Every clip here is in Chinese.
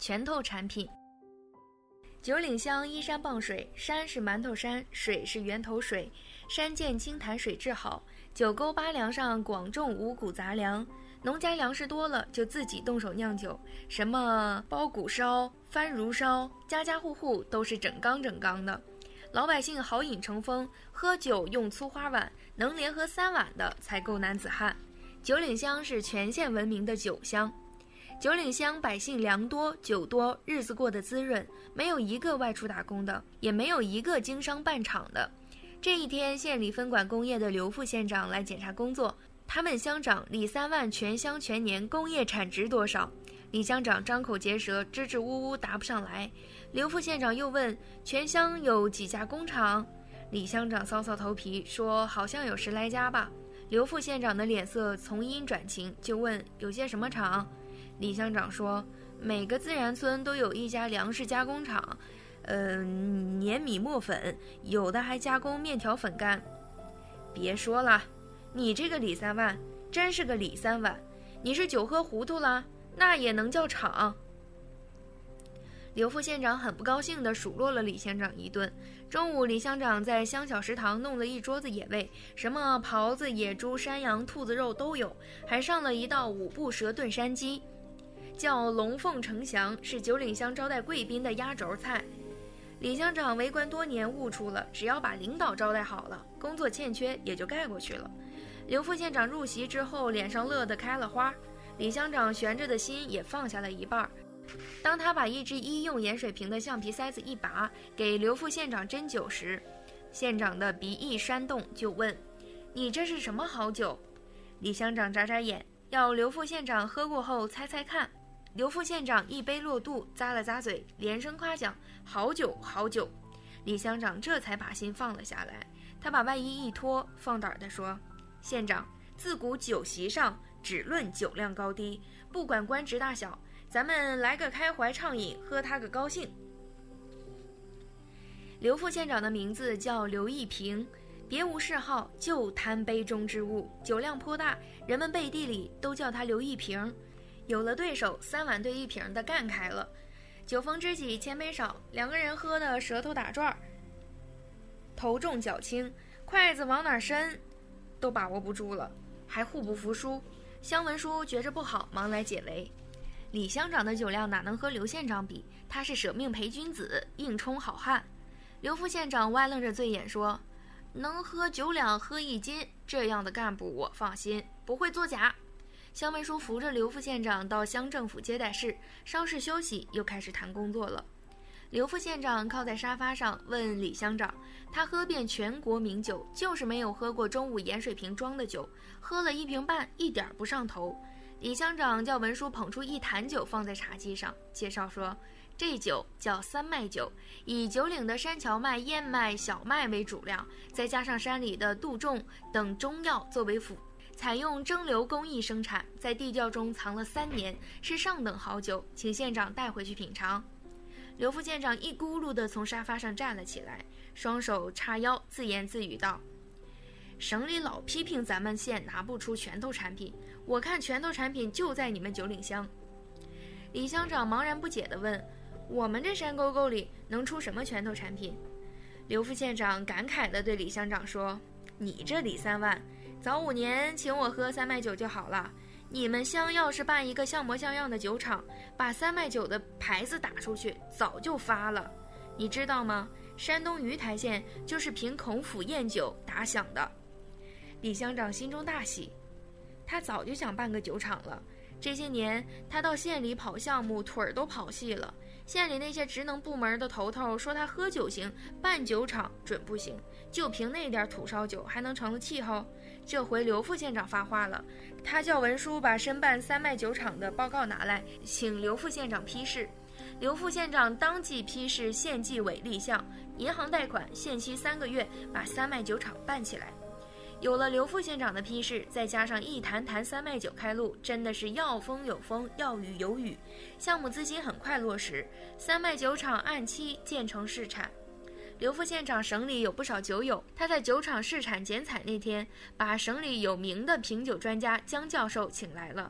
拳头产品。九岭乡依山傍水，山是馒头山，水是源头水，山涧清潭水质好，九沟八梁上广种五谷杂粮，农家粮食多了就自己动手酿酒，什么包谷烧、番如烧，家家户户都是整缸整缸的。老百姓好饮成风，喝酒用粗花碗，能连喝3碗的才够男子汉。九岭乡是全县闻名的酒乡。九岭乡百姓粮多酒多，日子过得滋润，没有一个外出打工的，也没有一个经商办厂的。这一天，县里分管工业的刘副县长来检查工作，他问乡长李3万全乡全年工业产值多少？李乡长张口结舌，支支吾吾答不上来。刘副县长又问全乡有几家工厂？李乡长搔搔头皮说好像有10来家吧。刘副县长的脸色从阴转晴，就问有些什么厂？李乡长说每个自然村都有一家粮食加工厂，碾米磨粉，有的还加工面条粉干。别说了，你这个李3万真是个李3碗，你是酒喝糊涂了，那也能叫厂？刘副县长很不高兴地数落了李乡长一顿。中午，李乡长在乡小食堂弄了一桌子野味，什么狍子、野猪、山羊、兔子肉都有，还上了一道5步蛇炖山鸡，叫龙凤呈祥，是九岭乡招待贵宾的压轴菜。李乡长为官多年，悟出了只要把领导招待好了，工作欠缺也就盖过去了。刘副县长入席之后，脸上乐得开了花，李乡长悬着的心也放下了一半。当他把一只医用盐水瓶的橡皮塞子一拔，给刘副县长斟酒时，县长的鼻翼煽动，就问：“你这是什么好酒？”李乡长眨眨眼，要刘副县长喝过后猜猜看。刘副县长一杯落肚，咂了咂嘴，连声夸奖：“好酒，好酒！”李乡长这才把心放了下来。他把外衣一脱，放胆地说：“县长，自古酒席上只论酒量高低，不管官职大小，咱们来个开怀畅饮，喝他个高兴。”刘副县长的名字叫刘一平，别无嗜好，就贪杯中之物，酒量颇大，人们背地里都叫他刘一平。有了对手，3碗对1瓶的干开了。酒逢知己千杯少，两个人喝得舌头打转，头重脚轻，筷子往哪伸都把握不住了，还互不服输。乡文书觉着不好，忙来解围。李乡长的酒量哪能和刘县长比？他是舍命陪君子，硬冲好汉。刘副县长歪楞着醉眼说：“能喝9两，喝1斤，这样的干部我放心，不会作假。”乡文书扶着刘副县长到乡政府接待室，稍事休息，又开始谈工作了。刘副县长靠在沙发上问李乡长，他喝遍全国名酒，就是没有喝过中午盐水瓶装的酒，喝了1瓶半，一点不上头。李乡长叫文书捧出一坛酒放在茶几上，介绍说，这酒叫3麦酒，以九岭的山荞麦、燕麦、小麦为主料，再加上山里的杜仲等中药作为辅，采用蒸馏工艺生产，在地窖中藏了3年，是上等好酒，请县长带回去品尝。刘副县长一咕噜地从沙发上站了起来，双手叉腰，自言自语道：“省里老批评咱们县拿不出拳头产品，我看拳头产品就在你们九岭乡。”李乡长茫然不解地问：“我们这山沟沟里能出什么拳头产品？”刘副县长感慨地对李乡长说：“你这李3万，早5年请我喝3麦酒就好了。你们乡要是办一个像模像样的酒厂，把3麦酒的牌子打出去，早就发了。你知道吗？山东鱼台县就是凭孔府宴酒打响的。”李乡长心中大喜，他早就想办个酒厂了。这些年他到县里跑项目，腿儿都跑细了。县里那些职能部门的头头说他喝酒行，办酒厂准不行，就凭那点土烧酒还能成了气候？这回刘副县长发话了，他叫文书把申办3麦酒厂的报告拿来，请刘副县长批示。刘副县长当即批示县纪委立项，银行贷款，限期3个月，把3麦酒厂办起来。有了刘副县长的批示，再加上一坛坛3麦酒开路，真的是要风有风，要雨有雨。项目资金很快落实，3麦酒厂按期建成试产。刘副县长省里有不少酒友，他在酒厂试产剪彩那天，把省里有名的品酒专家江教授请来了。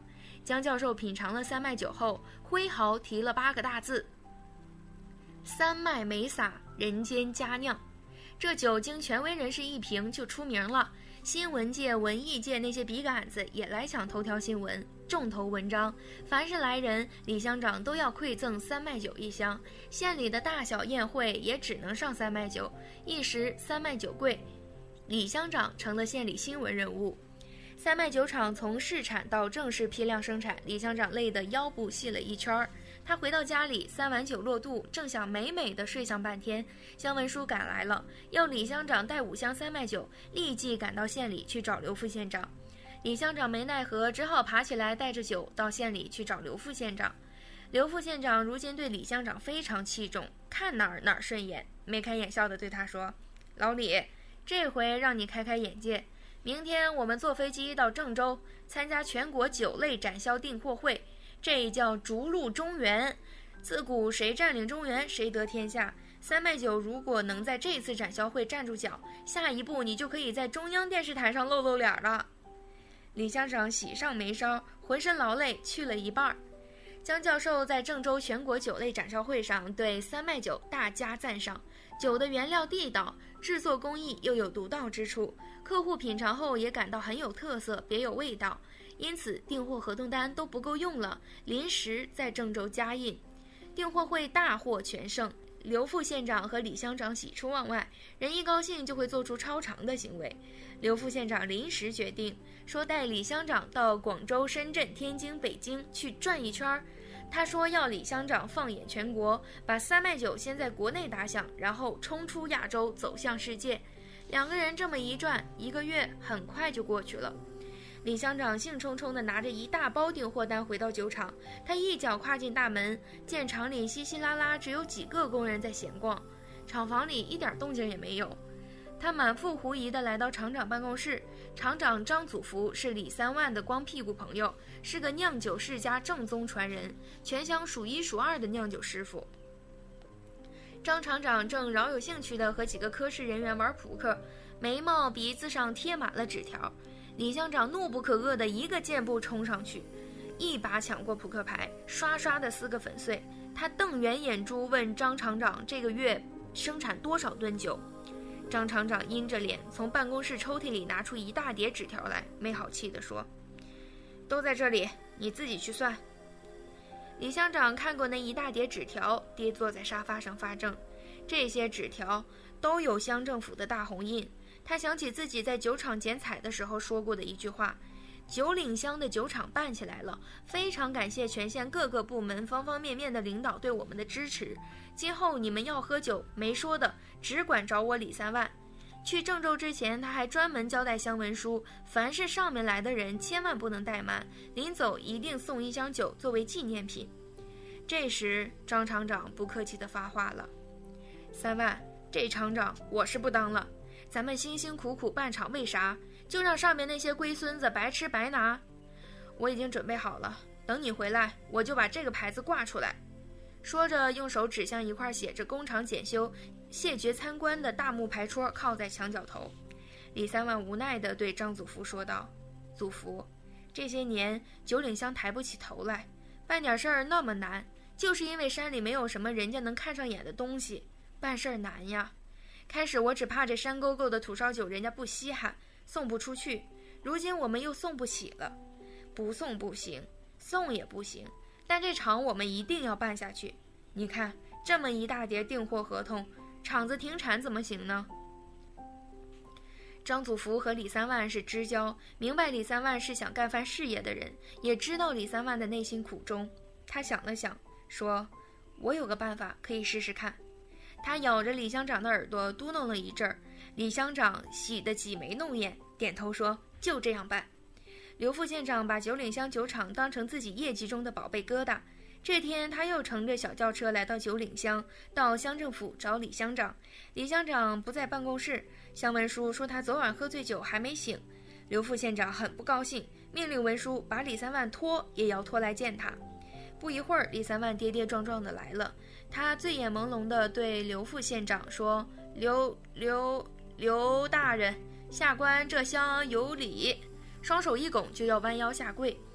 江教授品尝了三麦酒后，挥毫提了8个大字：三麦没洒，人间佳酿。这酒经权威人士一评就出名了，新闻界、文艺界那些笔杆子也来抢头条新闻，重头文章。凡是来人，李乡长都要馈赠三麦酒1箱。县里的大小宴会也只能上三麦酒，一时三麦酒贵，李乡长成了县里新闻人物。三麦酒厂从试产到正式批量生产，李乡长累得腰部细了一圈。他回到家里，3碗酒落肚，正想美美的睡上半天，乡文书赶来了，要李乡长带5箱三麦酒，立即赶到县里去找刘副县长。李乡长没奈何，只好爬起来带着酒到县里去找刘副县长。刘副县长如今对李乡长非常器重，看哪儿顺眼，眉开眼笑地对他说：“老李，这回让你开开眼界。明天我们坐飞机到郑州参加全国酒类展销订货会，这叫逐鹿中原。自古谁占领中原，谁得天下。三麦酒如果能在这次展销会站住脚，下一步你就可以在中央电视台上露脸了。”李乡长喜上眉梢，浑身劳累去了一半。江教授在郑州全国酒类展销会上对三麦酒大加赞赏，酒的原料地道，制作工艺又有独到之处，客户品尝后也感到很有特色，别有味道。因此订货合同单都不够用了，临时在郑州加印。订货会大获全胜，刘副县长和李乡长喜出望外，人一高兴就会做出超常的行为。刘副县长临时决定说带李乡长到广州、深圳、天津、北京去转一圈。他说要李乡长放眼全国，把三麦酒先在国内打响，然后冲出亚洲走向世界。2个人这么一转，1个月很快就过去了。李乡长兴冲冲地拿着一大包订货单回到酒厂，他一脚跨进大门，见厂里稀稀拉拉只有几个工人在闲逛，厂房里一点动静也没有。他满腹狐疑地来到厂长办公室，厂长张祖福是李3万的光屁股朋友，是个酿酒世家正宗传人，全乡数1数2的酿酒师傅。张厂长正饶有兴趣地和几个科室人员玩扑克，眉毛鼻子上贴满了纸条。李乡长怒不可遏地一个箭步冲上去，一把抢过扑克牌，刷刷地撕个粉碎。他瞪圆眼珠问张厂长这个月生产多少吨酒。张厂长阴着脸从办公室抽屉里拿出一大叠纸条来，没好气地说：“都在这里，你自己去算。”李乡长看过那一大叠纸条，跌坐在沙发上发怔。这些纸条都有乡政府的大红印。他想起自己在酒厂剪彩的时候说过的一句话：“九岭乡的酒厂办起来了，非常感谢全县各个部门方方面面的领导对我们的支持。今后你们要喝酒，没说的，只管找我李3万。”去郑州之前，他还专门交代乡文书，凡是上面来的人千万不能怠慢，临走一定送1箱酒作为纪念品。这时张厂长不客气地发话了：“3万，这厂长我是不当了。咱们辛辛苦苦办厂，为啥就让上面那些龟孙子白吃白拿？我已经准备好了，等你回来，我就把这个牌子挂出来。”说着，用手指向一块写着“工厂检修，谢绝参观”的大木牌戳靠在墙角头。李3万无奈地对张祖福说道：“祖福，这些年九岭乡抬不起头来，办点事儿那么难，就是因为山里没有什么人家能看上眼的东西，办事儿难呀。开始我只怕这山沟沟的土烧酒人家不稀罕，送不出去，如今我们又送不起了。不送不行，送也不行，但这厂我们一定要办下去。你看这么一大叠订货合同，厂子停产怎么行呢？”张祖福和李3万是知交，明白李3万是想干番事业的人，也知道李3万的内心苦衷。他想了想，说：“我有个办法可以试试看。”他咬着李乡长的耳朵嘟哝了一阵儿，李乡长喜得挤眉弄眼，点头说：“就这样办。”刘副县长把九岭乡酒厂当成自己业绩中的宝贝疙瘩。这天他又乘着小轿车来到九岭乡，到乡政府找李乡长。李乡长不在办公室，乡文书说他昨晚喝醉酒还没醒。刘副县长很不高兴，命令文书把李3万拖也要拖来见他。不一会儿，李3万跌跌撞撞的来了，他醉眼朦胧地对刘副县长说：“刘大人，下官这厢有礼。”双手一拱就要弯腰下跪。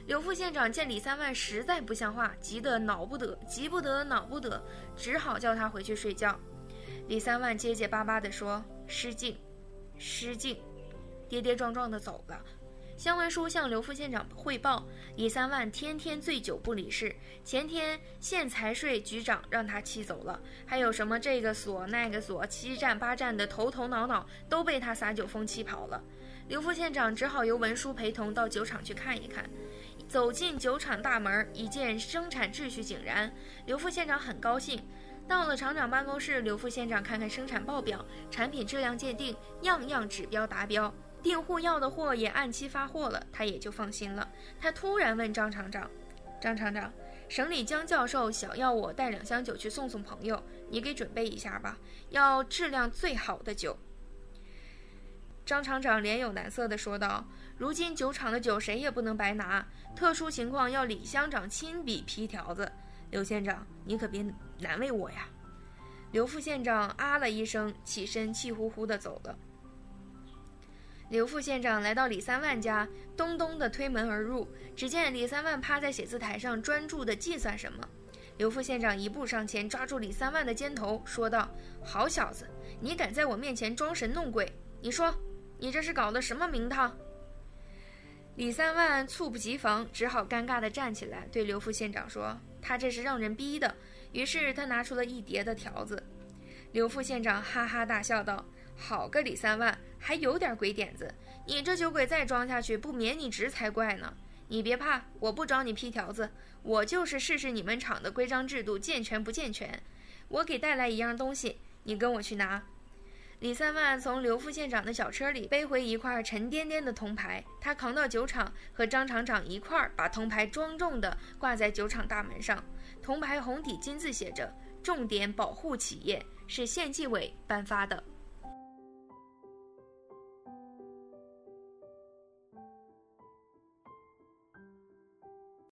刘副县长见李三万实在不像话，急得恼不得，急不得恼不得，只好叫他回去睡觉。李三万结结巴巴地说：“失敬，失敬。”跌跌撞撞地走了。乡文书向刘副县长汇报，李三万天天醉酒不理事，前天县财税局长让他气走了，还有什么这个所那个所7站8站的头头脑脑都被他撒酒疯气跑了。刘副县长只好由文书陪同到酒厂去看一看。走进酒厂大门，一见生产秩序井然，刘副县长很高兴。到了厂长办公室，刘副县长看看生产报表，产品质量鉴定，样样指标达标，订户要的货也按期发货了，他也就放心了。他突然问张厂长：“张厂长，省里姜教授想要我带2箱酒去送送朋友，你给准备一下吧，要质量最好的酒。”张厂长脸有难色地说道：“如今酒厂的酒谁也不能白拿，特殊情况要李乡长亲笔批条子。刘县长，你可别难为我呀。”刘副县长啊了一声，起身气呼呼地走了。刘副县长来到李三万家，咚咚地推门而入，只见李三万趴在写字台上专注地计算什么。刘副县长一步上前，抓住李三万的肩头，说道：“好小子，你敢在我面前装神弄鬼，你说你这是搞的什么名堂？”李三万猝不及防，只好尴尬地站起来，对刘副县长说：“他这是让人逼的。”于是他拿出了一叠的条子。刘副县长哈哈大笑道：“好个李三万，还有点鬼点子！你这酒鬼再装下去，不免你职才怪呢。你别怕，我不找你批条子，我就是试试你们厂的规章制度健全不健全。我给带来一样东西，你跟我去拿。”李三万从刘副县长的小车里背回一块沉甸甸的铜牌，他扛到酒厂，和张厂长一块儿把铜牌庄重地挂在酒厂大门上。铜牌红底金字写着：“重点保护企业，是县纪委颁发的。”